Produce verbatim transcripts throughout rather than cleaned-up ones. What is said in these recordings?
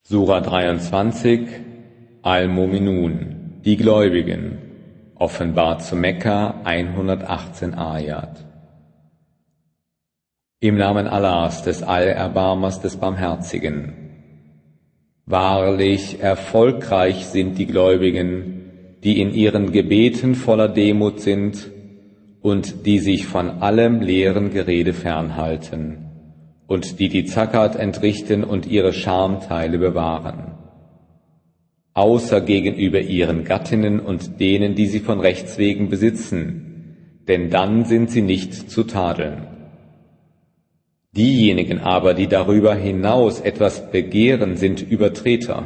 Sura dreiundzwanzig, Al-Mu'minun, die Gläubigen, offenbart zu Mekka, hundertachtzehn Ayat. Im Namen Allahs, des Allerbarmers, des Barmherzigen. Wahrlich, erfolgreich sind die Gläubigen, die in ihren Gebeten voller Demut sind und die sich von allem leeren Gerede fernhalten und die die Zakat entrichten und ihre Schamteile bewahren, außer gegenüber ihren Gattinnen und denen, die sie von Rechts wegen besitzen, denn dann sind sie nicht zu tadeln. Diejenigen aber, die darüber hinaus etwas begehren, sind Übertreter.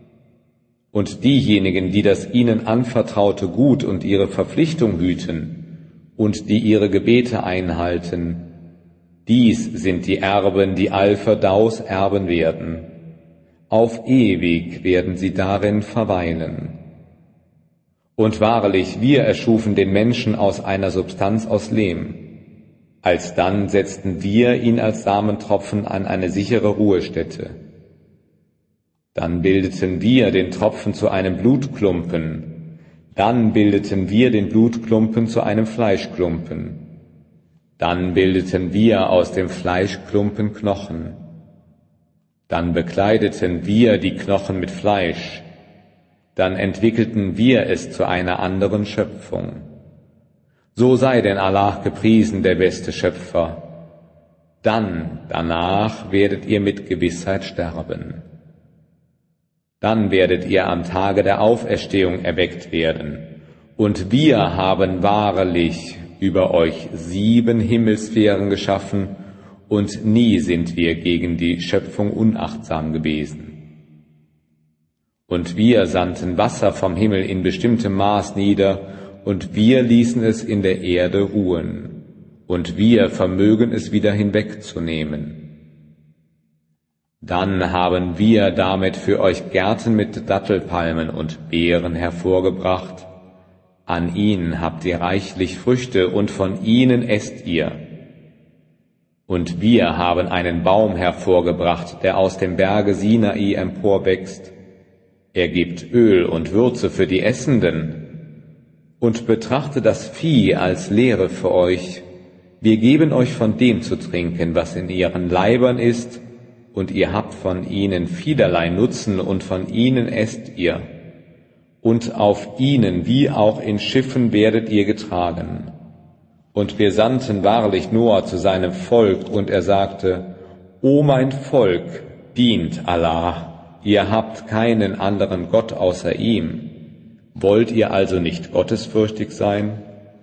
Und diejenigen, die das ihnen anvertraute Gut und ihre Verpflichtung hüten und die ihre Gebete einhalten, dies sind die Erben, die Al-Firdaus erben werden. Auf ewig werden sie darin verweilen. Und wahrlich, wir erschufen den Menschen aus einer Substanz aus Lehm. Alsdann setzten wir ihn als Samentropfen an eine sichere Ruhestätte. Dann bildeten wir den Tropfen zu einem Blutklumpen. Dann bildeten wir den Blutklumpen zu einem Fleischklumpen. Dann bildeten wir aus dem Fleischklumpen Knochen. Dann bekleideten wir die Knochen mit Fleisch. Dann entwickelten wir es zu einer anderen Schöpfung. So sei denn Allah gepriesen, der beste Schöpfer. Dann, danach werdet ihr mit Gewissheit sterben. Dann werdet ihr am Tage der Auferstehung erweckt werden. Und wir haben wahrlich über euch sieben Himmelssphären geschaffen, und nie sind wir gegen die Schöpfung unachtsam gewesen. Und wir sandten Wasser vom Himmel in bestimmtem Maß nieder, und wir ließen es in der Erde ruhen, und wir vermögen es wieder hinwegzunehmen. Dann haben wir damit für euch Gärten mit Dattelpalmen und Beeren hervorgebracht. An ihnen habt ihr reichlich Früchte, und von ihnen esst ihr. Und wir haben einen Baum hervorgebracht, der aus dem Berge Sinai emporwächst. Er gibt Öl und Würze für die Essenden. Und betrachtet das Vieh als Lehre für euch. Wir geben euch von dem zu trinken, was in ihren Leibern ist, und ihr habt von ihnen vielerlei Nutzen, und von ihnen esst ihr. Und auf ihnen wie auch in Schiffen werdet ihr getragen. Und wir sandten wahrlich Noah zu seinem Volk, und er sagte, O mein Volk, dient Allah, ihr habt keinen anderen Gott außer ihm. Wollt ihr also nicht gottesfürchtig sein?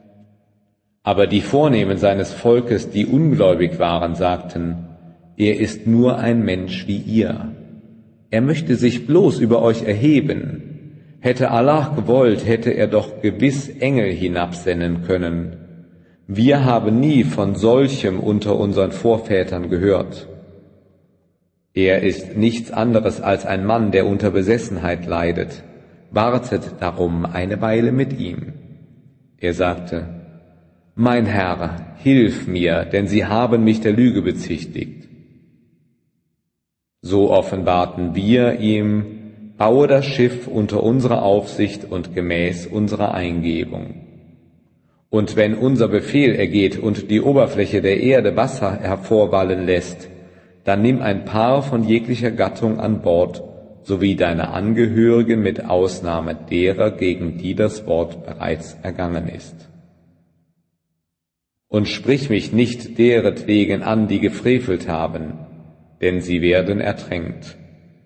Aber die Vornehmen seines Volkes, die ungläubig waren, sagten, er ist nur ein Mensch wie ihr. Er möchte sich bloß über euch erheben. Hätte Allah gewollt, hätte er doch gewiss Engel hinabsenden können. Wir haben nie von solchem unter unseren Vorvätern gehört. Er ist nichts anderes als ein Mann, der unter Besessenheit leidet. Wartet darum eine Weile mit ihm. Er sagte, mein Herr, hilf mir, denn sie haben mich der Lüge bezichtigt. So offenbarten wir ihm, baue das Schiff unter unserer Aufsicht und gemäß unserer Eingebung. Und wenn unser Befehl ergeht und die Oberfläche der Erde Wasser hervorwallen lässt, dann nimm ein Paar von jeglicher Gattung an Bord, sowie deine Angehörigen mit Ausnahme derer, gegen die das Wort bereits ergangen ist. Und sprich mich nicht deretwegen an, die gefrevelt haben, denn sie werden ertränkt.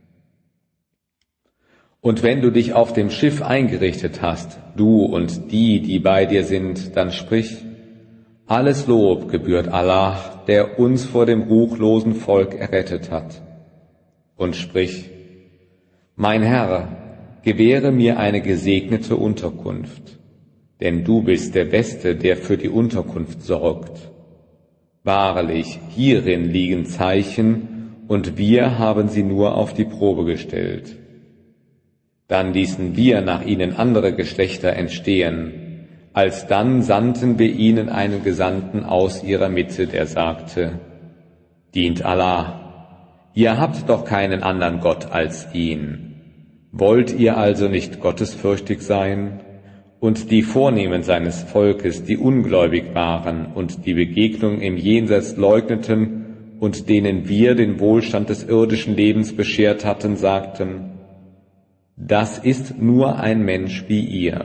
Und wenn du dich auf dem Schiff eingerichtet hast, du und die, die bei dir sind, dann sprich, alles Lob gebührt Allah, der uns vor dem ruchlosen Volk errettet hat. Und sprich, mein Herr, gewähre mir eine gesegnete Unterkunft, denn du bist der Beste, der für die Unterkunft sorgt. Wahrlich, hierin liegen Zeichen, und wir haben sie nur auf die Probe gestellt. Dann ließen wir nach ihnen andere Geschlechter entstehen. Alsdann sandten wir ihnen einen Gesandten aus ihrer Mitte, der sagte, dient Allah. Ihr habt doch keinen anderen Gott als ihn. Wollt ihr also nicht gottesfürchtig sein und die Vornehmen seines Volkes, die ungläubig waren und die Begegnung im Jenseits leugneten und denen wir den Wohlstand des irdischen Lebens beschert hatten, sagten: Das ist nur ein Mensch wie ihr.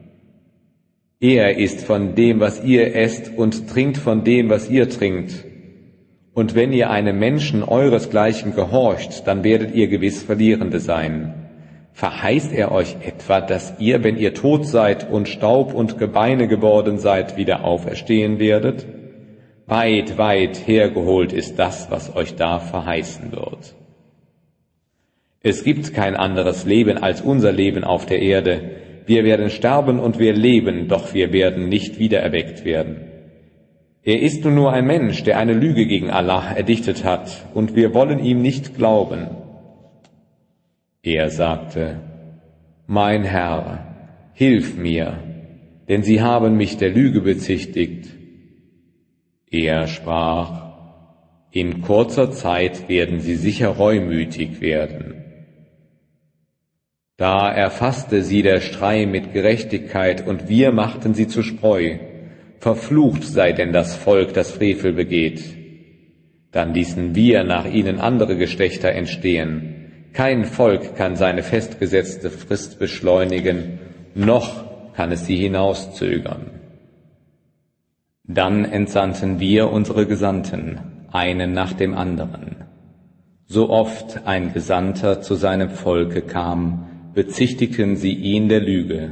Er isst von dem, was ihr esst, und trinkt von dem, was ihr trinkt. Und wenn ihr einem Menschen euresgleichen gehorcht, dann werdet ihr gewiss Verlierende sein. Verheißt er euch etwa, dass ihr, wenn ihr tot seid und Staub und Gebeine geworden seid, wieder auferstehen werdet? Weit, weit hergeholt ist das, was euch da verheißen wird. Es gibt kein anderes Leben als unser Leben auf der Erde. Wir werden sterben und wir leben, doch wir werden nicht wiedererweckt werden. Er ist nun nur ein Mensch, der eine Lüge gegen Allah erdichtet hat, und wir wollen ihm nicht glauben. Er sagte: Mein Herr, hilf mir, denn sie haben mich der Lüge bezichtigt. Er sprach: In kurzer Zeit werden sie sicher reumütig werden. Da erfasste sie der Strei mit Gerechtigkeit, und wir machten sie zu Spreu. Verflucht sei denn das Volk, das Frevel begeht. Dann ließen wir nach ihnen andere Geschlechter entstehen. Kein Volk kann seine festgesetzte Frist beschleunigen, noch kann es sie hinauszögern. Dann entsandten wir unsere Gesandten, einen nach dem anderen. So oft ein Gesandter zu seinem Volke kam, bezichtigten sie ihn der Lüge.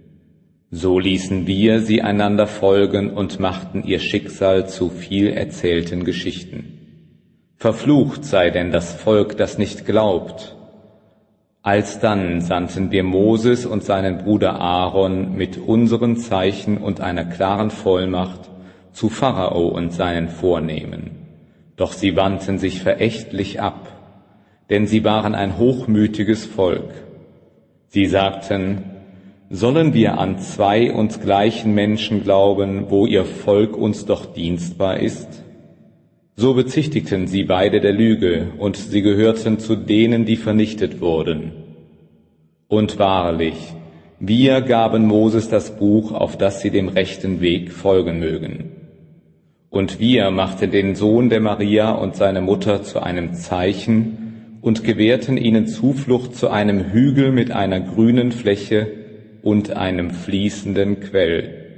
So ließen wir sie einander folgen und machten ihr Schicksal zu viel erzählten Geschichten. Verflucht sei denn das Volk, das nicht glaubt. Alsdann sandten wir Moses und seinen Bruder Aaron mit unseren Zeichen und einer klaren Vollmacht zu Pharao und seinen Vornehmen. Doch sie wandten sich verächtlich ab, denn sie waren ein hochmütiges Volk. Sie sagten: Sollen wir an zwei uns gleichen Menschen glauben, wo ihr Volk uns doch dienstbar ist? So bezichtigten sie beide der Lüge, und sie gehörten zu denen, die vernichtet wurden. Und wahrlich, wir gaben Moses das Buch, auf das sie dem rechten Weg folgen mögen. Und wir machten den Sohn der Maria und seine Mutter zu einem Zeichen und gewährten ihnen Zuflucht zu einem Hügel mit einer grünen Fläche und einem fließenden Quell.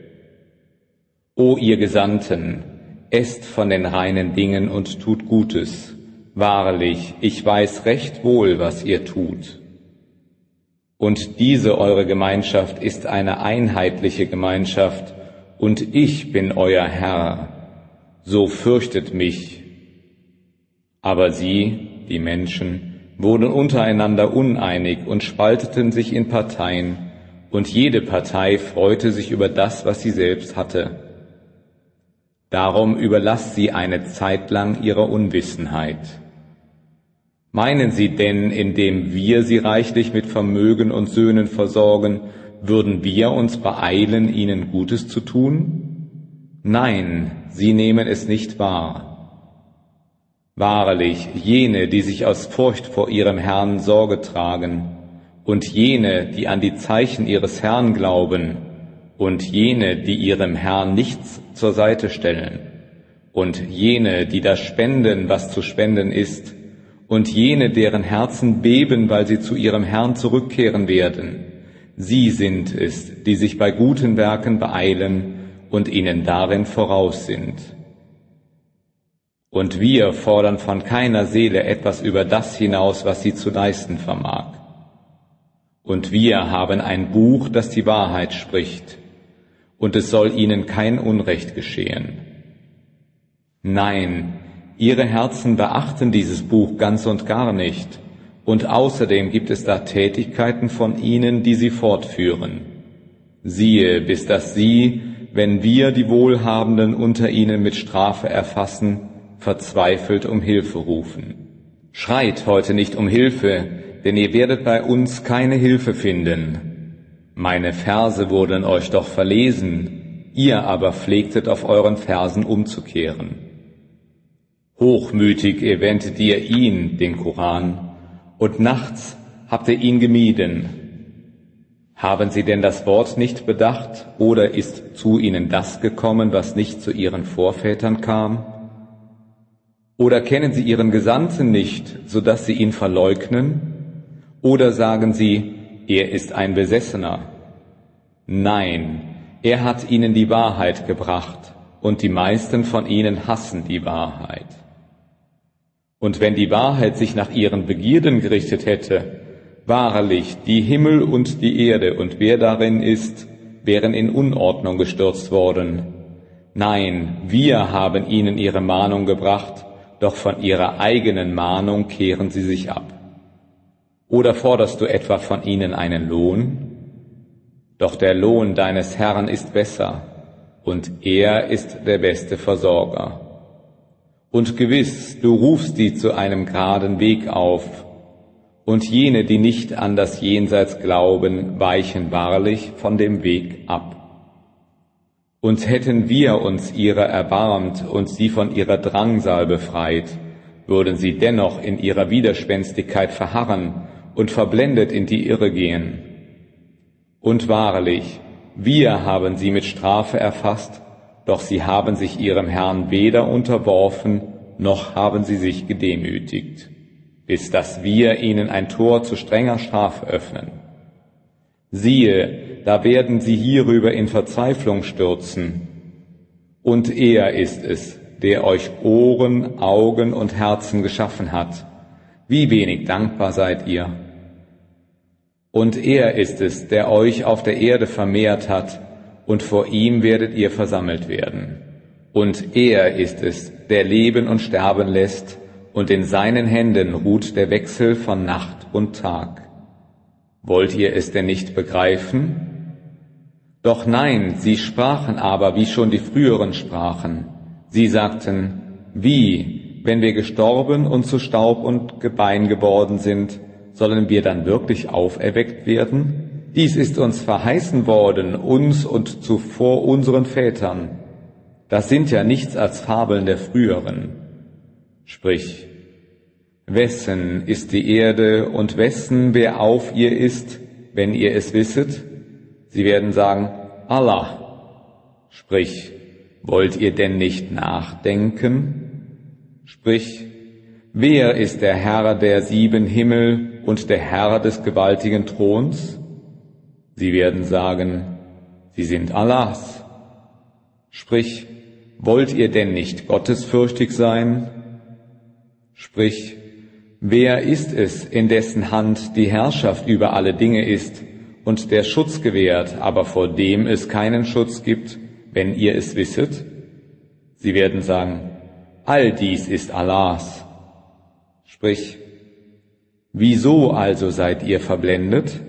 O ihr Gesandten, esst von den reinen Dingen und tut Gutes. Wahrlich, ich weiß recht wohl, was ihr tut. Und diese eure Gemeinschaft ist eine einheitliche Gemeinschaft, und ich bin euer Herr. So fürchtet mich. Aber sie, die Menschen, wurden untereinander uneinig und spalteten sich in Parteien, und jede Partei freute sich über das, was sie selbst hatte. Darum überlasst sie eine Zeit lang ihrer Unwissenheit. Meinen sie denn, indem wir sie reichlich mit Vermögen und Söhnen versorgen, würden wir uns beeilen, ihnen Gutes zu tun? Nein, sie nehmen es nicht wahr. Wahrlich, jene, die sich aus Furcht vor ihrem Herrn Sorge tragen, und jene, die an die Zeichen ihres Herrn glauben, und jene, die ihrem Herrn nichts zur Seite stellen, und jene, die das spenden, was zu spenden ist, und jene, deren Herzen beben, weil sie zu ihrem Herrn zurückkehren werden, sie sind es, die sich bei guten Werken beeilen und ihnen darin voraus sind. Und wir fordern von keiner Seele etwas über das hinaus, was sie zu leisten vermag. Und wir haben ein Buch, das die Wahrheit spricht, und es soll ihnen kein Unrecht geschehen. Nein, ihre Herzen beachten dieses Buch ganz und gar nicht, und außerdem gibt es da Tätigkeiten von ihnen, die sie fortführen. Siehe, bis dass sie, wenn wir die Wohlhabenden unter ihnen mit Strafe erfassen, verzweifelt um Hilfe rufen. Schreit heute nicht um Hilfe, denn ihr werdet bei uns keine Hilfe finden. Meine Verse wurden euch doch verlesen, ihr aber pflegtet auf euren Versen umzukehren. Hochmütig erwähntet ihr ihn, den Koran, und nachts habt ihr ihn gemieden. Haben sie denn das Wort nicht bedacht, oder ist zu ihnen das gekommen, was nicht zu ihren Vorvätern kam? Oder kennen sie ihren Gesandten nicht, so dass sie ihn verleugnen? Oder sagen sie, er ist ein Besessener? Nein, er hat ihnen die Wahrheit gebracht, und die meisten von ihnen hassen die Wahrheit. Und wenn die Wahrheit sich nach ihren Begierden gerichtet hätte, wahrlich, die Himmel und die Erde und wer darin ist, wären in Unordnung gestürzt worden. Nein, wir haben ihnen ihre Mahnung gebracht, doch von ihrer eigenen Mahnung kehren sie sich ab. Oder forderst du etwa von ihnen einen Lohn? Doch der Lohn deines Herrn ist besser, und er ist der beste Versorger. Und gewiss, du rufst sie zu einem geraden Weg auf, und jene, die nicht an das Jenseits glauben, weichen wahrlich von dem Weg ab. Und hätten wir uns ihrer erbarmt und sie von ihrer Drangsal befreit, würden sie dennoch in ihrer Widerspenstigkeit verharren und verblendet in die Irre gehen. Und wahrlich, wir haben sie mit Strafe erfasst, doch sie haben sich ihrem Herrn weder unterworfen, noch haben sie sich gedemütigt, bis dass wir ihnen ein Tor zu strenger Strafe öffnen. Siehe, da werden sie hierüber in Verzweiflung stürzen. Und er ist es, der euch Ohren, Augen und Herzen geschaffen hat. Wie wenig dankbar seid ihr. Und er ist es, der euch auf der Erde vermehrt hat, und vor ihm werdet ihr versammelt werden. Und er ist es, der Leben und Sterben lässt, und in seinen Händen ruht der Wechsel von Nacht und Tag. Wollt ihr es denn nicht begreifen? Doch nein, sie sprachen aber, wie schon die früheren sprachen. Sie sagten, wie, wenn wir gestorben und zu Staub und Gebein geworden sind, sollen wir dann wirklich auferweckt werden? Dies ist uns verheißen worden, uns und zuvor unseren Vätern. Das sind ja nichts als Fabeln der früheren. Sprich, wessen ist die Erde und wessen, wer auf ihr ist, wenn ihr es wisset? Sie werden sagen, Allah. Sprich, wollt ihr denn nicht nachdenken? Sprich, wer ist der Herr der sieben Himmel und der Herr des gewaltigen Throns? Sie werden sagen, sie sind Allahs. Sprich, wollt ihr denn nicht gottesfürchtig sein? Sprich, wer ist es, in dessen Hand die Herrschaft über alle Dinge ist und der Schutz gewährt, aber vor dem es keinen Schutz gibt, wenn ihr es wisset? Sie werden sagen, all dies ist Allahs. Sprich, wieso also seid ihr verblendet?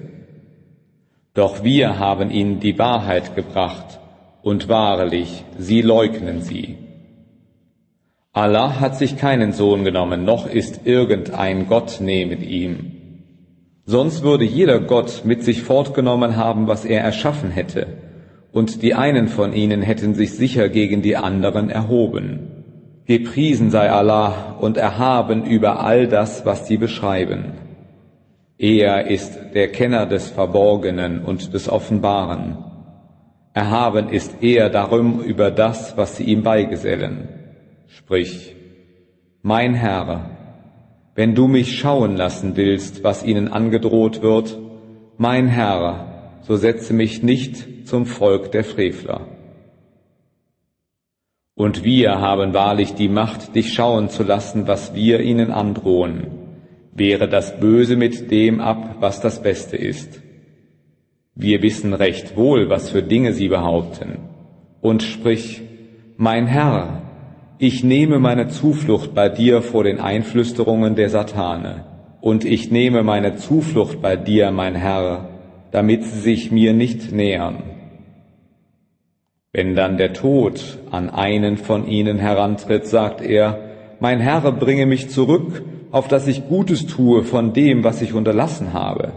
Doch wir haben ihnen die Wahrheit gebracht, und wahrlich, sie leugnen sie. Allah hat sich keinen Sohn genommen, noch ist irgendein Gott neben ihm. Sonst würde jeder Gott mit sich fortgenommen haben, was er erschaffen hätte, und die einen von ihnen hätten sich sicher gegen die anderen erhoben. Gepriesen sei Allah und erhaben über all das, was sie beschreiben. Er ist der Kenner des Verborgenen und des Offenbaren. Erhaben ist er darum über das, was sie ihm beigesellen. Sprich, mein Herr, wenn du mich schauen lassen willst, was ihnen angedroht wird, mein Herr, so setze mich nicht zum Volk der Frevler. Und wir haben wahrlich die Macht, dich schauen zu lassen, was wir ihnen androhen. Wehre das Böse mit dem ab, was das Beste ist. Wir wissen recht wohl, was für Dinge sie behaupten. Und sprich, mein Herr, ich nehme meine Zuflucht bei dir vor den Einflüsterungen der Satane. Und ich nehme meine Zuflucht bei dir, mein Herr, damit sie sich mir nicht nähern. Wenn dann der Tod an einen von ihnen herantritt, sagt er, mein Herr, bringe mich zurück, auf dass ich Gutes tue von dem, was ich unterlassen habe.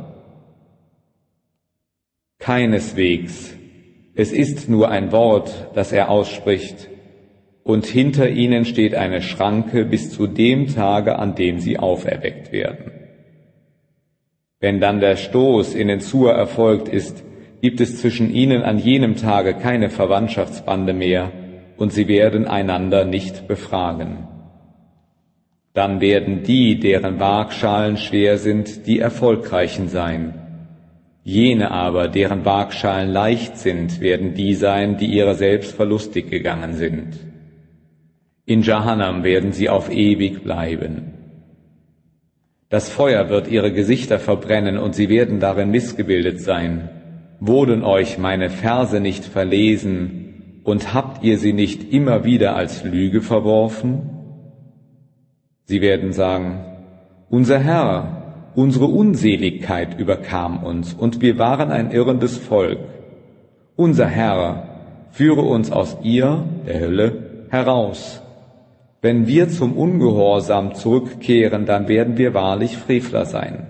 Keineswegs, es ist nur ein Wort, das er ausspricht. und hinter ihnen steht eine Schranke bis zu dem Tage, an dem sie auferweckt werden. Wenn dann der Stoß in den Zur erfolgt ist, gibt es zwischen ihnen an jenem Tage keine Verwandtschaftsbande mehr, und sie werden einander nicht befragen. Dann werden die, deren Waagschalen schwer sind, die Erfolgreichen sein. Jene aber, deren Waagschalen leicht sind, werden die sein, die ihrer selbst verlustig gegangen sind. In Jahannam werden sie auf ewig bleiben. Das Feuer wird ihre Gesichter verbrennen, und sie werden darin missgebildet sein. Wurden euch meine Verse nicht verlesen, und habt ihr sie nicht immer wieder als Lüge verworfen? Sie werden sagen, unser Herr, unsere Unseligkeit überkam uns, und wir waren ein irrendes Volk. Unser Herr, führe uns aus ihr, der Hölle, heraus. Wenn wir zum Ungehorsam zurückkehren, dann werden wir wahrlich Frevler sein.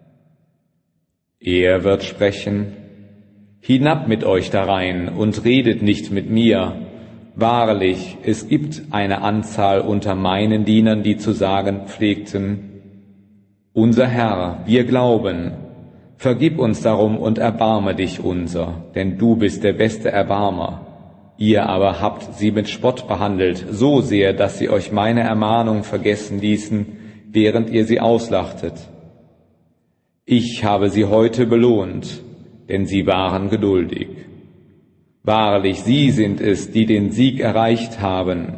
Er wird sprechen, hinab mit euch darein und redet nicht mit mir. Wahrlich, es gibt eine Anzahl unter meinen Dienern, die zu sagen pflegten, unser Herr, wir glauben, vergib uns darum und erbarme dich unser, denn du bist der beste Erbarmer. Ihr aber habt sie mit Spott behandelt, so sehr, dass sie euch meine Ermahnung vergessen ließen, während ihr sie auslachtet. Ich habe sie heute belohnt, denn sie waren geduldig. Wahrlich, sie sind es, die den Sieg erreicht haben.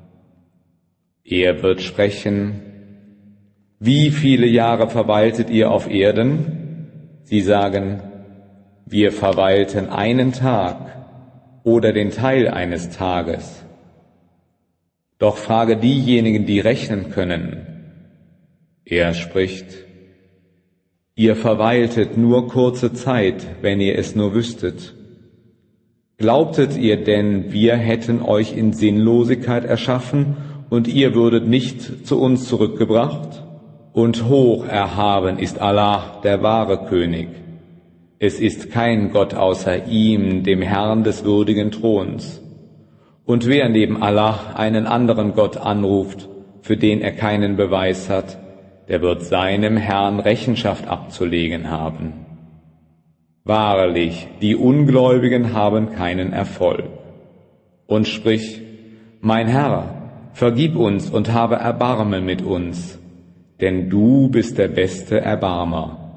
Er wird sprechen, wie viele Jahre verweiltet ihr auf Erden? Sie sagen, wir verweilten einen Tag oder den Teil eines Tages. Doch frage diejenigen, die rechnen können. Er spricht, ihr verweiltet nur kurze Zeit, wenn ihr es nur wüsstet. Glaubtet ihr denn, wir hätten euch in Sinnlosigkeit erschaffen und ihr würdet nicht zu uns zurückgebracht? Und hoch erhaben ist Allah, der wahre König. Es ist kein Gott außer ihm, dem Herrn des würdigen Throns. Und wer neben Allah einen anderen Gott anruft, für den er keinen Beweis hat, der wird seinem Herrn Rechenschaft abzulegen haben. Wahrlich, die Ungläubigen haben keinen Erfolg. Und sprich, mein Herr, vergib uns und habe Erbarmen mit uns, denn du bist der beste Erbarmer.